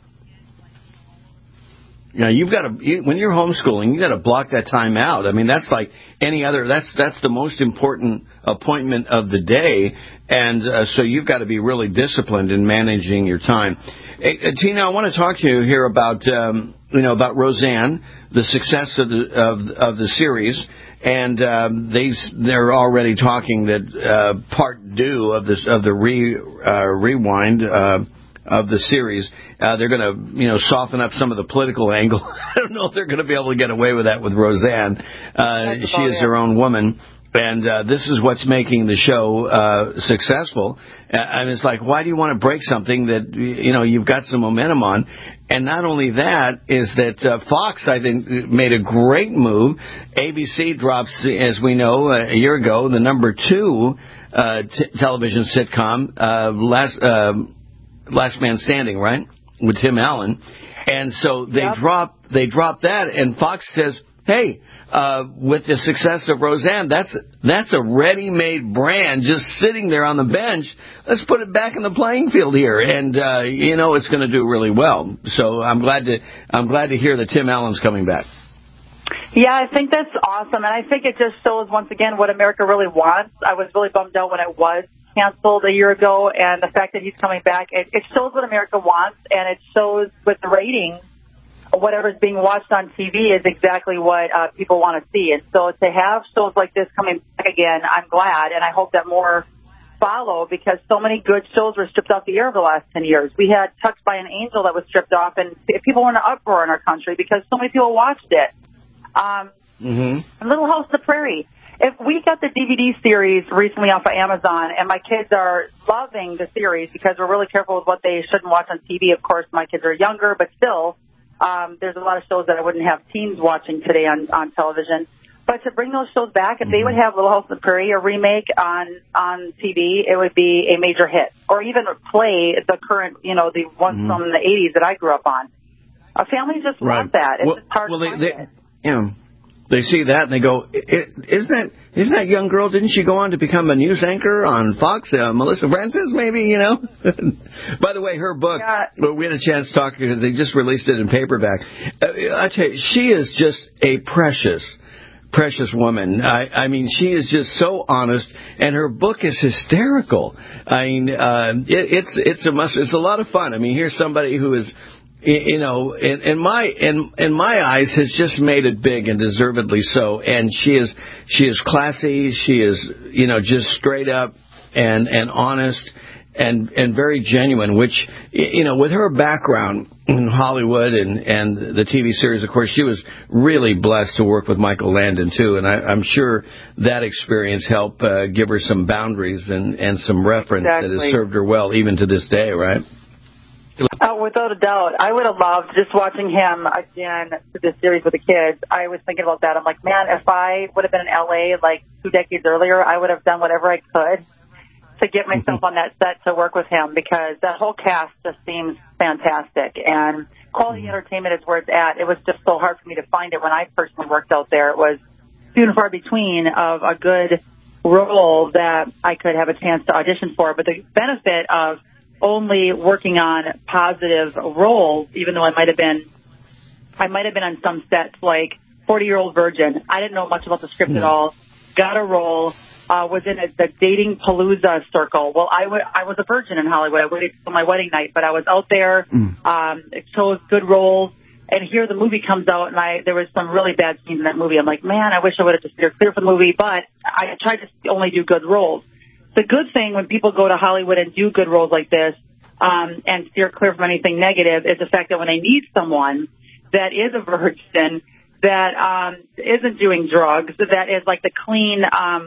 Yeah, when you're homeschooling, you got to block that time out. I mean, that's like any other. That's the most important appointment of the day, and so you've got to be really disciplined in managing your time. Hey, Tina, I want to talk to you here about about Roseanne, the success of the series, and they're already talking that part 2 of the rewind. Of the series, they're going to soften up some of the political angle. I don't know if they're going to be able to get away with that with Roseanne. She is her own woman, and this is what's making the show successful. And it's like, why do you want to break something that you've got some momentum on? And not only that, is that Fox, I think, made a great move. ABC drops, as we know, a year ago, the number 2 television sitcom, Last Man Standing, right, with Tim Allen, and so they drop that, and Fox says, "Hey, with the success of Roseanne, that's a ready-made brand just sitting there on the bench. Let's put it back in the playing field here, and it's going to do really well." So I'm glad to hear that Tim Allen's coming back. Yeah, I think that's awesome, and I think it just shows once again what America really wants. I was really bummed out when it was canceled a year ago, and the fact that he's coming back, it shows what America wants, and it shows with the ratings, whatever's being watched on TV is exactly what people want to see. And so to have shows like this coming back again, I'm glad, and I hope that more follow, because so many good shows were stripped off the air over the last 10 years. We had Touched by an Angel that was stripped off, and people were in an uproar in our country because so many people watched it. Little House on the Prairie. If we got the DVD series recently off of Amazon, and my kids are loving the series because we're really careful with what they shouldn't watch on TV. Of course, my kids are younger, but still, there's a lot of shows that I wouldn't have teens watching today on television. But to bring those shows back, if they would have Little House on the Prairie, a remake on TV, it would be a major hit. Or even play the current, the ones from the 80s that I grew up on. Families just want that. It's just hard to find it. Yeah. They see that and they go, isn't that young girl, didn't she go on to become a news anchor on Fox? Melissa Francis, maybe, By the way, her book, we had a chance to talk because they just released it in paperback. I tell you, she is just a precious woman. I mean, she is just so honest, and her book is hysterical. I mean, it's a lot of fun. I mean, here's somebody who is, in my eyes, has just made it big, and deservedly so. And she is classy. She is, just straight up and honest and very genuine. Which, with her background in Hollywood and the TV series, of course, she was really blessed to work with Michael Landon too. And I'm sure that experience helped give her some boundaries and some reference that has served her well even to this day, right? Without a doubt. I would have loved just watching him again to this series with the kids. I was thinking about that. I'm like, man, if I would have been in L.A. like 2 decades earlier, I would have done whatever I could to get myself on that set to work with him, because that whole cast just seems fantastic. And quality entertainment is where it's at. It was just so hard for me to find it when I personally worked out there. It was few and far between of a good role that I could have a chance to audition for. But the benefit of only working on positive roles, even though I might have been on some sets like 40-Year-Old Virgin. I didn't know much about the script at all. Got a role, was in the dating palooza circle. Well, I was a virgin in Hollywood. I waited till my wedding night, but I was out there, chose good roles. And here the movie comes out, and there was some really bad scenes in that movie. I'm like, man, I wish I would have just steered clear for the movie, but I tried to only do good roles. The good thing when people go to Hollywood and do good roles like this and steer clear from anything negative is the fact that when they need someone that is a virgin, that isn't doing drugs, that is like the clean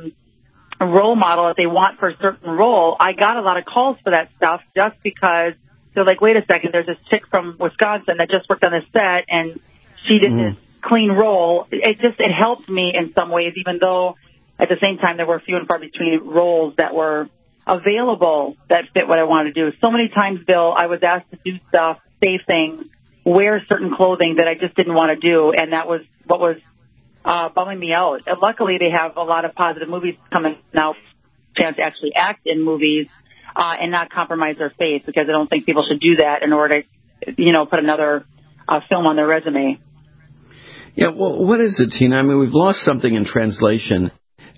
role model that they want for a certain role, I got a lot of calls for that stuff just because they're like, wait a second, there's this chick from Wisconsin that just worked on this set and she did this clean role. It helped me in some ways, even though at the same time there were few and far between roles that were available that fit what I wanted to do. So many times, Bill, I was asked to do stuff, say things, wear certain clothing that I just didn't want to do, and that was what was bumming me out. And luckily, they have a lot of positive movies coming now, chance to actually act in movies and not compromise their faith, because I don't think people should do that in order to, put another film on their resume. Yeah, well, what is it, Tina? I mean, we've lost something in translation.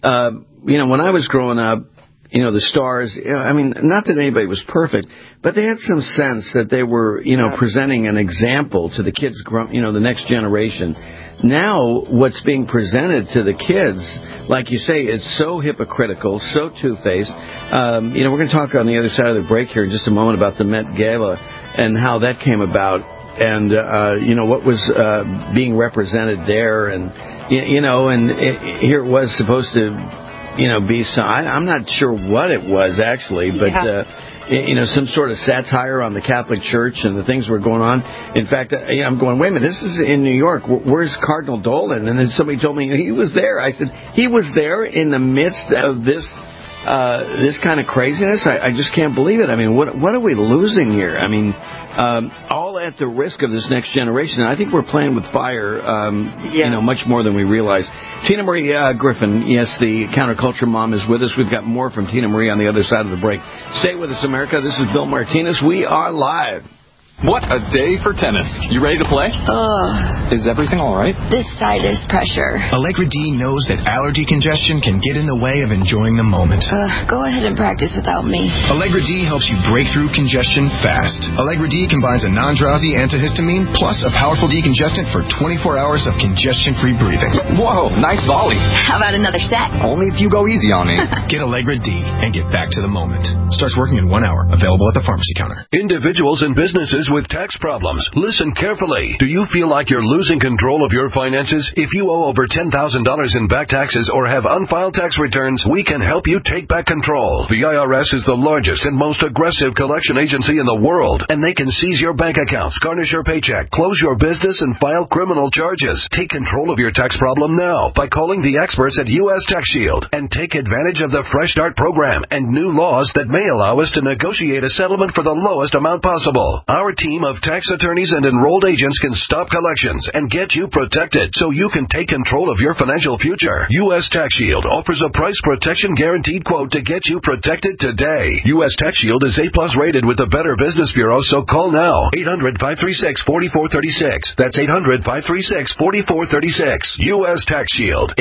When I was growing up, the stars, not that anybody was perfect, but they had some sense that they were, presenting an example to the kids, the next generation. Now, what's being presented to the kids, like you say, it's so hypocritical, so two-faced. We're going to talk on the other side of the break here in just a moment about the Met Gala and how that came about and, what was being represented there. And, here it was supposed to be some, I'm not sure what it was actually, but, some sort of satire on the Catholic Church and the things were going on. In fact, I'm going, wait a minute, this is in New York. Where's Cardinal Dolan? And then somebody told me he was there. I said, he was there in the midst of this kind of craziness? I just can't believe it. I mean, what are we losing here? I mean, all at the risk of this next generation. And I think we're playing with fire, much more than we realize. Tina Marie Griffin, yes, the counterculture mom, is with us. We've got more from Tina Marie on the other side of the break. Stay with us, America. This is Bill Martinez. We are live. What a day for tennis. You ready to play? Is everything all right? This sinus pressure. Allegra D knows that allergy congestion can get in the way of enjoying the moment. Go ahead and practice without me. Allegra D helps you break through congestion fast. Allegra D combines a non-drowsy antihistamine plus a powerful decongestant for 24 hours of congestion-free breathing. Whoa, nice volley. How about another set? Only if you go easy on me. Get Allegra D and get back to the moment. Starts working in 1 hour. Available at the pharmacy counter. Individuals and businesses with tax problems, listen carefully. Do you feel like you're losing control of your finances? If you owe over $10,000 in back taxes or have unfiled tax returns, we can help you take back control. The IRS is the largest and most aggressive collection agency in the world, and they can seize your bank accounts, garnish your paycheck, close your business, and file criminal charges. Take control of your tax problem now by calling the experts at U.S. Tax Shield and take advantage of the Fresh Start program and new laws that may allow us to negotiate a settlement for the lowest amount possible. Our team of tax attorneys and enrolled agents can stop collections and get you protected so you can take control of your financial future. U.S. Tax Shield offers a price protection guaranteed quote to get you protected today. U.S. Tax Shield is A+ rated with the Better Business Bureau, so call now. 800-536-4436. That's 800-536-4436. U.S. Tax Shield.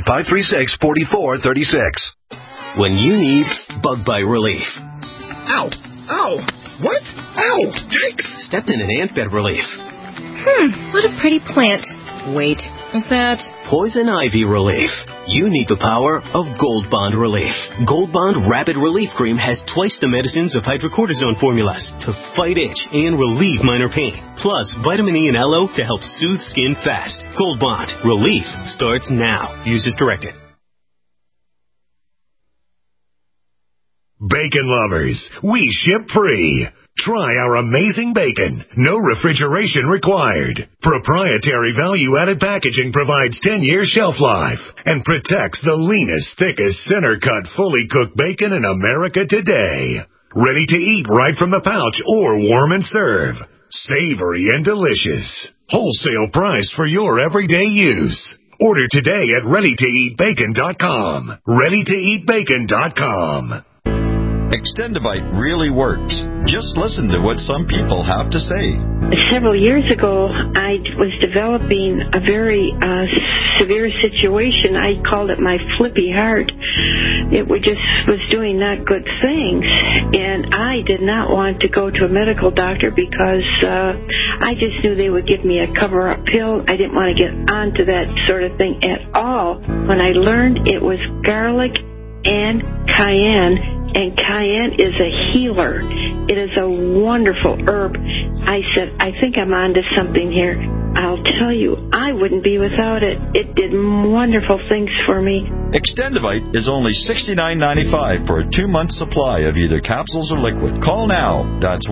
800-536-4436. When you need bug bite relief. Ow! Ow! What? Ow! Yikes! Stepped in an ant bed relief. What a pretty plant. Wait, is that poison ivy relief? You need the power of Gold Bond Relief. Gold Bond Rapid Relief Cream has twice the medicines of hydrocortisone formulas to fight itch and relieve minor pain. Plus, vitamin E and aloe to help soothe skin fast. Gold Bond Relief starts now. Use as directed. Bacon lovers, we ship free. Try our amazing bacon. No refrigeration required. Proprietary value-added packaging provides 10-year shelf life and protects the leanest, thickest, center-cut, fully cooked bacon in America today. Ready to eat right from the pouch or warm and serve. Savory and delicious. Wholesale price for your everyday use. Order today at ReadyToEatBacon.com. ReadyToEatBacon.com. Extendivite really works. Just listen to what some people have to say. Several years ago, I was developing a very severe situation. I called it my flippy heart. It was doing not good things, and I did not want to go to a medical doctor because I just knew they would give me a cover-up pill. I didn't want to get onto that sort of thing at all. When I learned it was garlic and cayenne, and cayenne is a healer. It is a wonderful herb. I said, I think I'm onto something here. I'll tell you, I wouldn't be without it. It did wonderful things for me. Extendivite is only $69.95 for a 2-month supply of either capsules or liquid. Call now. That's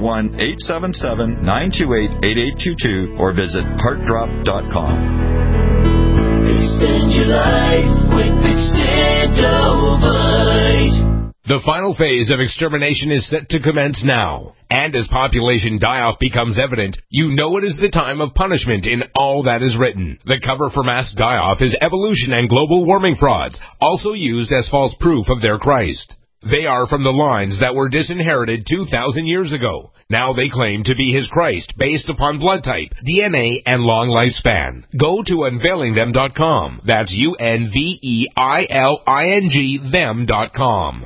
1-877-928-8822 or visit heartdrop.com. Extend your life with Extendivite. The final phase of extermination is set to commence now. And as population die-off becomes evident, you know it is the time of punishment in all that is written. The cover for mass die-off is evolution and global warming frauds, also used as false proof of their Christ. They are from the lines that were disinherited 2,000 years ago. Now they claim to be his Christ based upon blood type, DNA, and long lifespan. Go to unveilingthem.com. That's UNVEILING them.com.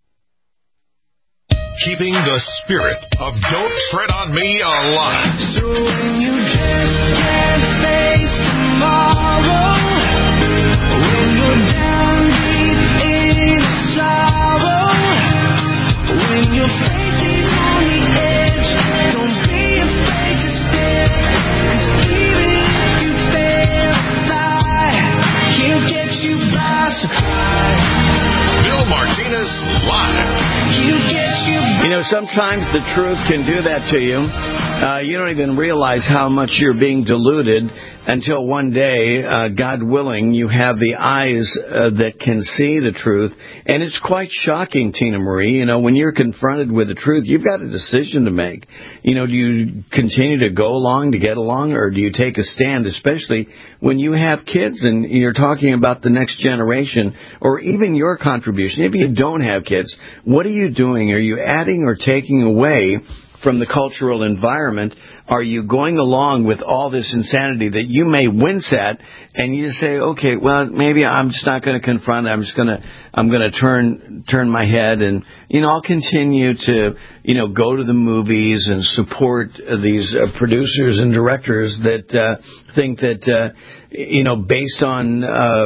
Keeping the spirit of Don't Tread on Me alive. So when you just can't face tomorrow, when you're down deep in sorrow, when your faith is on the edge, don't be afraid to step, 'cause even if you fail to fly, he'll get you by surprise. Bill Martinez live. He'll get you. You know, sometimes the truth can do that to you. You don't even realize how much you're being deluded until one day, God willing, you have the eyes that can see the truth. And it's quite shocking, Tina Marie. You know, when you're confronted with the truth, you've got a decision to make. You know, do you continue to go along to get along, or do you take a stand, especially when you have kids and you're talking about the next generation, or even your contribution? If you don't have kids, what are you doing? Are you adding or taking away from the cultural environment? Are you going along with all this insanity that you may wince at, and you say, okay, well, maybe I'm just not going to confront it. I'm going to turn my head, and, you know, I'll continue to, you know, go to the movies and support these producers and directors that think that, you know, based on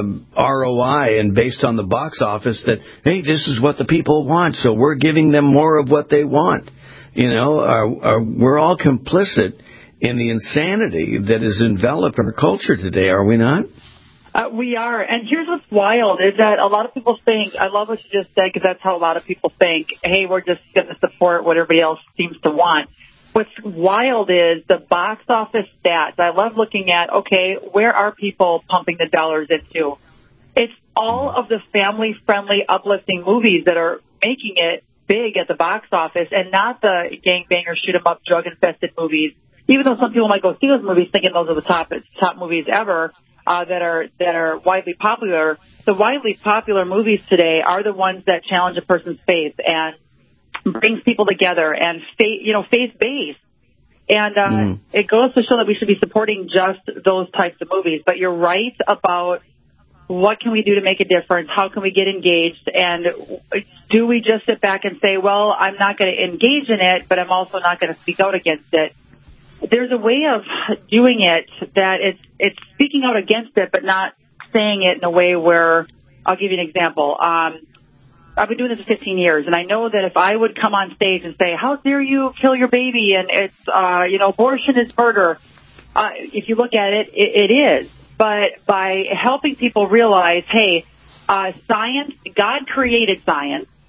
ROI and based on the box office, that, hey, this is what the people want, so we're giving them more of what they want. You know, we're all complicit in the insanity that has enveloped our culture today, are we not? We are. And here's what's wild is that a lot of people think, I love what you just said, because that's how a lot of people think, hey, we're just going to support what everybody else seems to want. What's wild is the box office stats. I love looking at, okay, where are people pumping the dollars into? It's all of the family-friendly, uplifting movies that are making it big at the box office, and not the gangbanger, shoot-'em-up, drug-infested movies. Even though some people might go see those movies thinking those are the top movies ever that are widely popular, the widely popular movies today are the ones that challenge a person's faith and brings people together and faith-based. And it goes to show that we should be supporting just those types of movies. But you're right about what can we do to make a difference? How can we get engaged? And do we just sit back and say, well, I'm not going to engage in it, but I'm also not going to speak out against it? There's a way of doing it that it's speaking out against it, but not saying it in a way where, I'll give you an example. I've been doing this for 15 years, and I know that if I would come on stage and say, how dare you kill your baby, and it's, abortion is murder, if you look at it, it is. But by helping people realize, hey, science, God created science,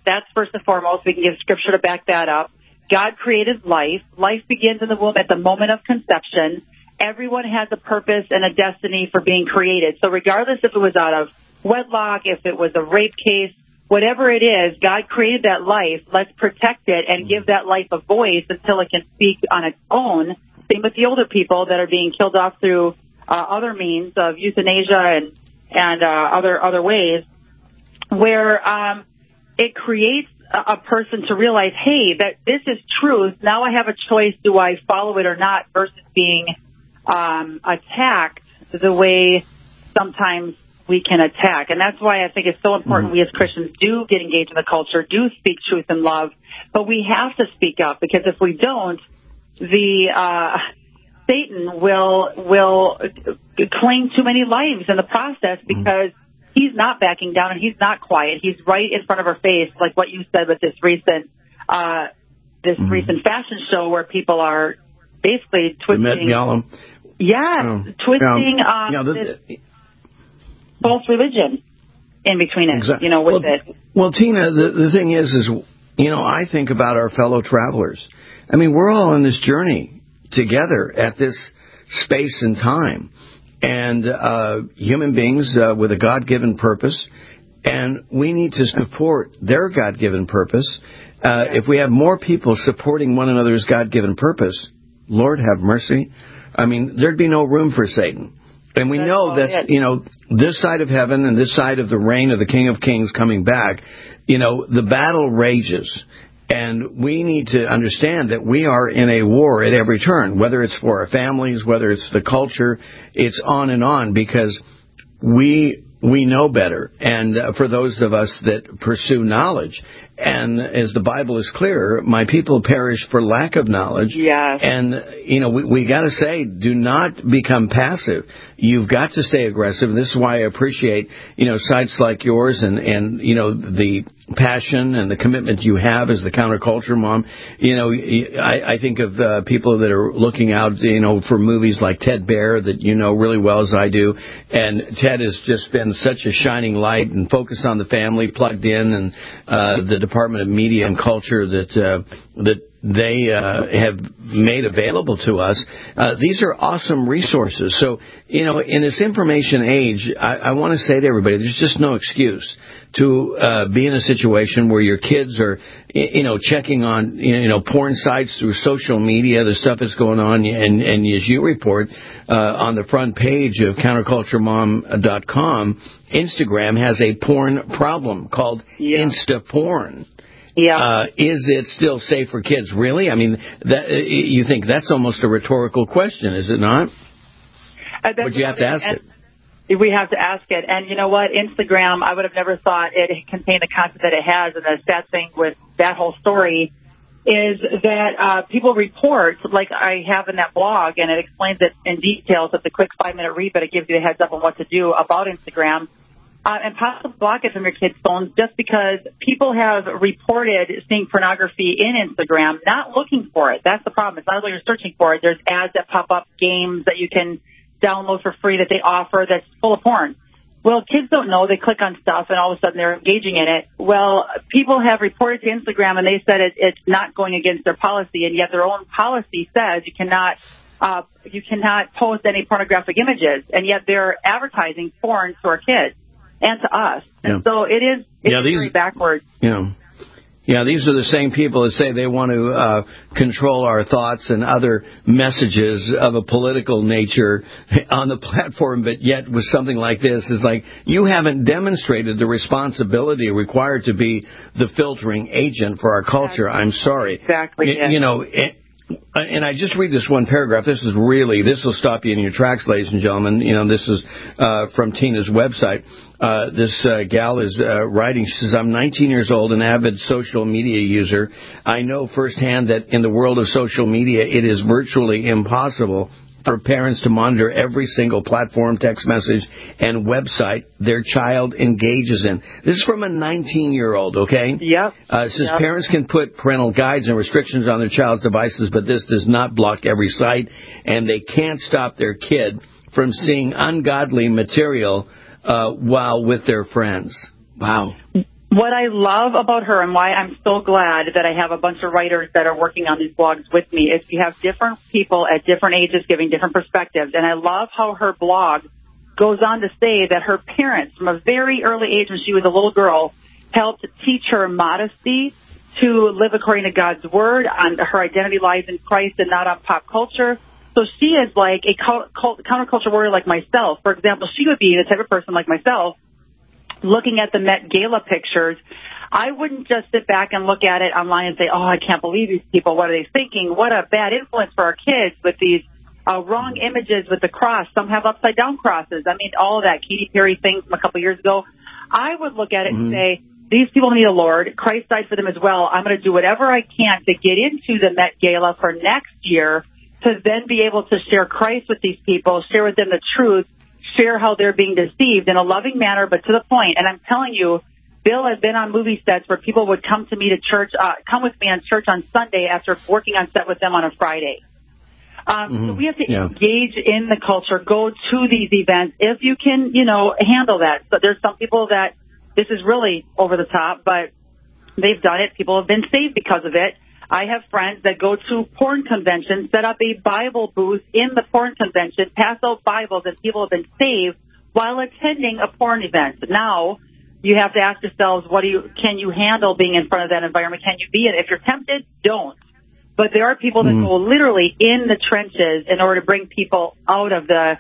That's first and foremost. We can give scripture to back that up. God created life. Life begins in the womb at the moment of conception. Everyone has a purpose and a destiny for being created. So regardless if it was out of wedlock, if it was a rape case, whatever it is, God created that life. Let's protect it and give that life a voice until it can speak on its own. Same with the older people that are being killed off through other means of euthanasia and other ways, where it creates a person to realize, hey, that this is truth. Now I have a choice. Do I follow it or not, versus being attacked the way sometimes we can attack. And that's why I think it's so important we as Christians do get engaged in the culture, do speak truth and love, but we have to speak up, because if we don't, the Satan will claim too many lives in the process, because he's not backing down and he's not quiet. He's right in front of our face, like what you said with this recent fashion show where people are basically twisting. Twisting this false religion in between it, exactly. With it. Well, Tina, the thing is, I think about our fellow travelers. I mean, we're all on this journey together at this space and time. And human beings with a God-given purpose, and we need to support their God-given purpose. If we have more people supporting one another's God-given purpose, Lord have mercy, I mean, there'd be no room for Satan. And we know that, this side of heaven and this side of the reign of the King of Kings coming back, the battle rages. And we need to understand that we are in a war at every turn, whether it's for our families, whether it's the culture, it's on, because we know better. And for those of us that pursue knowledge, and as the Bible is clear, my people perish for lack of knowledge. Yes. And, we got to say, do not become passive. You've got to stay aggressive. And this is why I appreciate, sites like yours and the passion and the commitment you have as the counterculture mom. I think of people that are looking out, for movies like Ted Bear that really well as I do. And Ted has just been such a shining light and focused on the family, plugged in, and the Department of Media and Culture that they have made available to us. These are awesome resources. So, in this information age, I want to say to everybody, there's just no excuse to be in a situation where your kids are, checking on, porn sites through social media, the stuff that's going on, and as you report on the front page of counterculturemom.com, Instagram has a porn problem called Instaporn. Yeah. Is it still safe for kids? Really? I mean, you think that's almost a rhetorical question, is it not? But you have to ask it. We have to ask it. And you know what? Instagram, I would have never thought it contained the content that it has. And the sad thing with that whole story is that people report, like I have in that blog, and it explains it in detail. So it's a quick 5-minute read, but it gives you a heads up on what to do about Instagram. And possibly block it from your kids' phones, just because people have reported seeing pornography in Instagram, not looking for it. That's the problem. It's not like you're searching for it. There's ads that pop up, games that you can download for free that they offer that's full of porn. Well, kids don't know. They click on stuff, and all of a sudden they're engaging in it. Well, people have reported to Instagram, and they said it's not going against their policy, and yet their own policy says you cannot post any pornographic images, and yet they're advertising porn to our kids and to us. And so it is very backwards. Yeah, these are the same people that say they want to control our thoughts and other messages of a political nature on the platform, but yet with something like this, is like, you haven't demonstrated the responsibility required to be the filtering agent for our culture. I'm sorry. Exactly. And I just read this one paragraph. This will stop you in your tracks, ladies and gentlemen. This is from Tina's website. This gal is writing. She says, I'm 19 years old, an avid social media user. I know firsthand that in the world of social media, it is virtually impossible for parents to monitor every single platform, text message, and website their child engages in. This is from a 19-year-old, okay? Yep. It says parents can put parental guides and restrictions on their child's devices, but this does not block every site, and they can't stop their kid from seeing ungodly material while with their friends. Wow. What I love about her and why I'm so glad that I have a bunch of writers that are working on these blogs with me is you have different people at different ages giving different perspectives. And I love how her blog goes on to say that her parents, from a very early age when she was a little girl, helped teach her modesty, to live according to God's word, on her identity lies in Christ and not on pop culture. So she is like a counterculture warrior like myself. For example, she would be the type of person like myself, looking at the Met Gala pictures. I wouldn't just sit back and look at it online and say, oh, I can't believe these people. What are they thinking? What a bad influence for our kids with these wrong images with the cross. Some have upside-down crosses. I mean, all of that Katy Perry thing from a couple years ago. I would look at it and say, these people need a Lord. Christ died for them as well. I'm going to do whatever I can to get into the Met Gala for next year to then be able to share Christ with these people, share with them the truth, share how they're being deceived in a loving manner, but to the point. And I'm telling you, Bill has been on movie sets where people would come to me to church, come with me on church on Sunday after working on set with them on a Friday. So we have to engage in the culture, go to these events if you can, handle that. So there's some people that this is really over the top, but they've done it. People have been saved because of it. I have friends that go to porn conventions, set up a Bible booth in the porn convention, pass out Bibles, and people have been saved while attending a porn event. Now, you have to ask yourselves, can you handle being in front of that environment? Can you be it? If you're tempted, don't. But there are people that go literally in the trenches in order to bring people out of the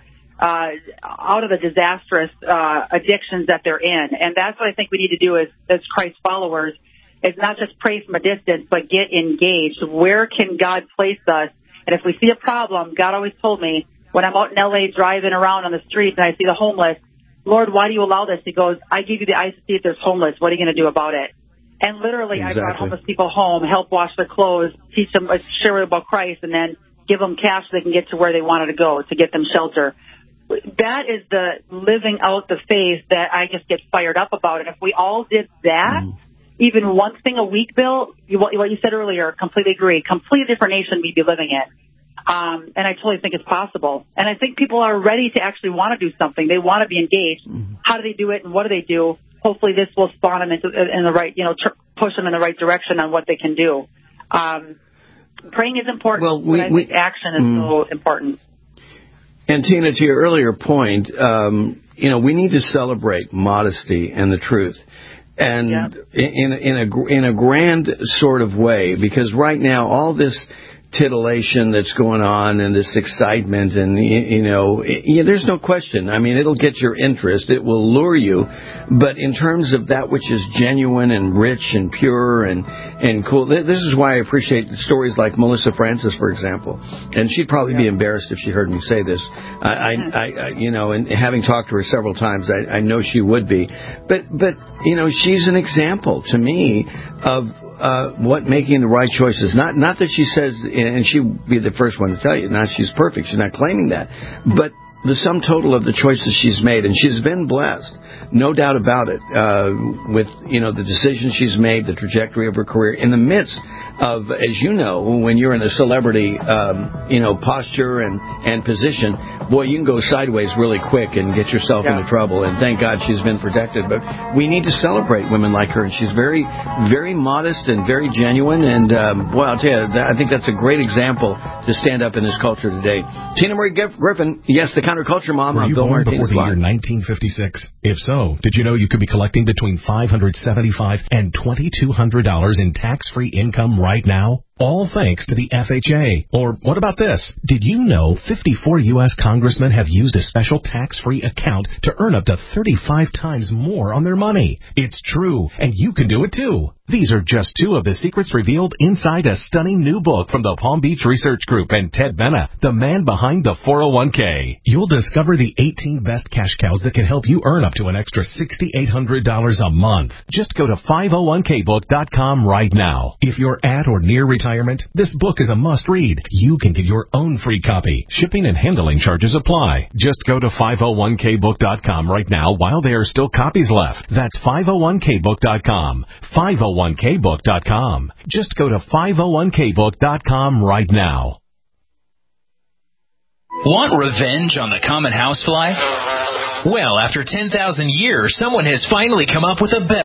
disastrous addictions that they're in. And that's what I think we need to do as Christ followers, is not just pray from a distance, but get engaged. Where can God place us? And if we see a problem, God always told me, when I'm out in L.A. driving around on the streets and I see the homeless, Lord, why do you allow this? He goes, I give you the eyes to see if there's homeless. What are you going to do about it? And literally, I brought homeless people home, help wash their clothes, teach them, share about Christ, and then give them cash so they can get to where they wanted to go, to get them shelter. That is the living out the faith that I just get fired up about. And if we all did that, even one thing a week, Bill, what you said earlier, completely agree. Completely different nation we'd be living in. And I totally think it's possible. And I think people are ready to actually want to do something. They want to be engaged. How do they do it and what do they do? Hopefully this will spawn them in the right, push them in the right direction on what they can do. Praying is important, but I think action is so important. And Tina, to your earlier point, we need to celebrate modesty and the truth. And in a grand sort of way, because right now all this titillation that's going on and this excitement and, there's no question. I mean, it'll get your interest. It will lure you. But in terms of that which is genuine and rich and pure and cool, this is why I appreciate stories like Melissa Francis, for example. And she'd probably be embarrassed if she heard me say this. And having talked to her several times, I know she would be. But she's an example to me of what making the right choices. Not that she says, and she'll be the first one to tell you, not she's perfect. She's not claiming that. But the sum total of the choices she's made, and she's been blessed, no doubt about it, with, the decisions she's made, the trajectory of her career, in the midst of, as you know, when you're in a celebrity, posture and position, boy, you can go sideways really quick and get yourself into trouble. And thank God she's been protected. But we need to celebrate women like her. And she's very, very modest and very genuine. And, I'll tell you, I think that's a great example to stand up in this culture today. Tina Marie Griffin, yes, the counterculture mom. Were you born before the year 1956? If so, did you know you could be collecting between $575 and $2,200 in tax-free income right now? All thanks to the FHA. Or what about this? Did you know 54 U.S. congressmen have used a special tax-free account to earn up to 35 times more on their money? It's true, and you can do it too. These are just two of the secrets revealed inside a stunning new book from the Palm Beach Research Group and Ted Benna, the man behind the 401k. You'll discover the 18 best cash cows that can help you earn up to an extra $6,800 a month. Just go to 501kbook.com right now. If you're at or near retirement, this book is a must-read. You can get your own free copy. Shipping and handling charges apply. Just go to 501kbook.com right now while there are still copies left. That's 501kbook.com. 501kbook.com. Just go to 501kbook.com right now. Want revenge on the common housefly? Well, after 10,000 years, someone has finally come up with a better